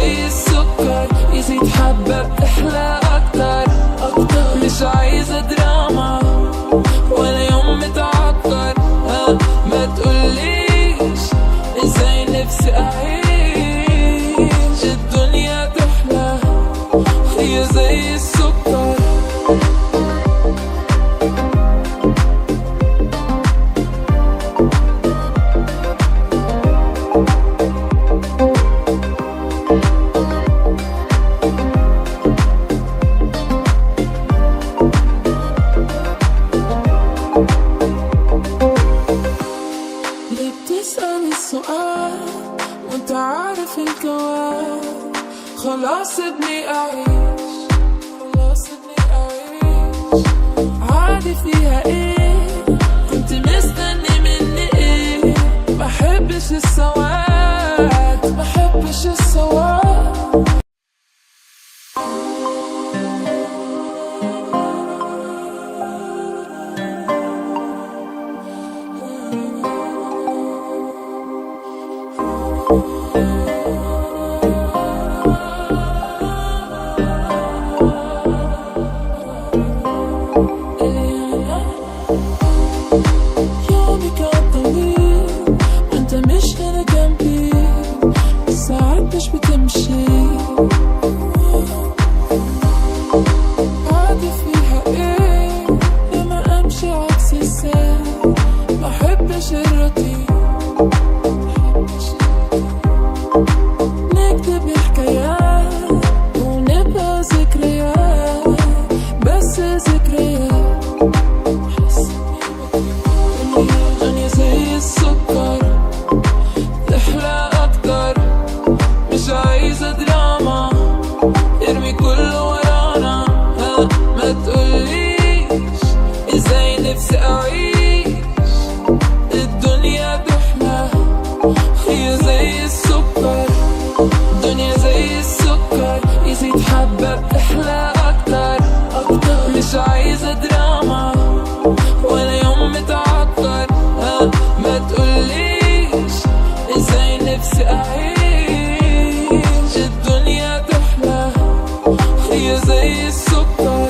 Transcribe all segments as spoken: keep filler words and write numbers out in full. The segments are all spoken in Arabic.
زي السكر يزيد حبة بتحلى أكتر أكتر. مش عايزة دراما ولا يوم متعكر. ها ما تقوليش ازاي نفسي أعيش الدنيا تحلى هي زي السكر. ليه بتسأل السؤال وانت عارف الجواب؟ خلاص ابني أعيش خلاص ابني أعيش عادي فيها ايه؟ كنت مستني مني ايه؟ محبش السواد محبش السواد. يومي كان طويل وانت مش هنا جنبي، الساعات مش بتمشي عادي فيها ايه؟ لما امشي عكس السير محبش الروتين نكتب حكايات ونبقى ذكريات بس ذكريات. دنيا زي السكر تحلى أكتر. مش عايزة دراما ارمي كله ورانا. ها ما تقوليش ازاي نفسي أعيش الدنيا تحلى هي زي السكر. دنيا زي السكر يزيد حبة بتحلى أكتر أكتر. مش عايزة دراما ولا يوم متعكر. ها ما تقوليش ازاي نفسي أعيش الدنيا تحلى هي زي السكر.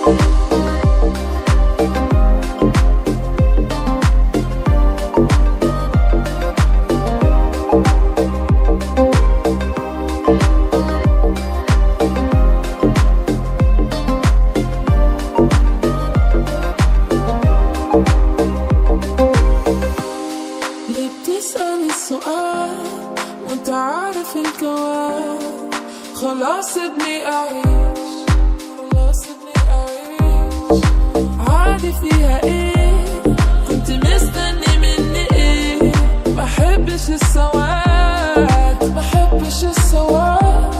ليه بتسأل السؤال وانت عارف الجواب؟ خلاص ابني أعيش خلاص ابني أعيش عادي فيها ايه؟ كنت مستني مني ايه؟ محبش السواد محبش السواد.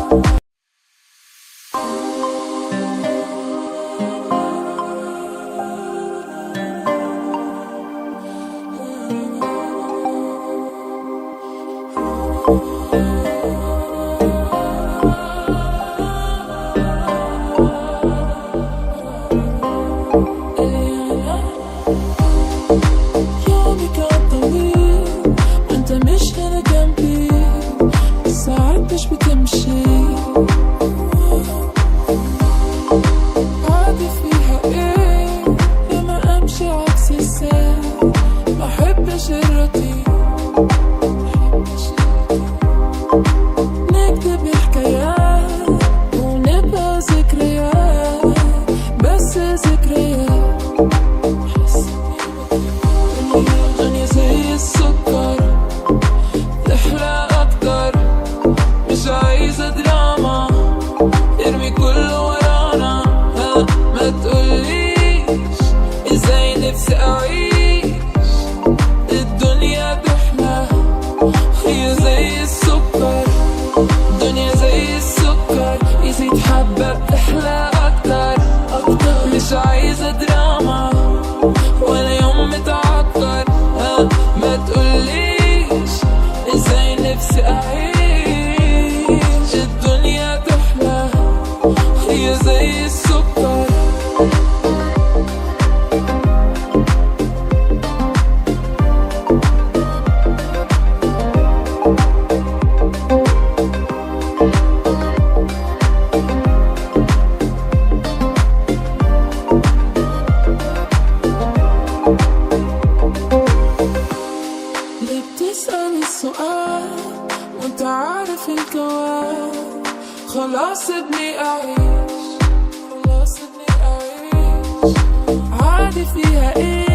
يومي كان طويل وانت مش هنا جنبي، خلاص ابني أعيش، خلاص ابني أعيش. عادي فيها إيه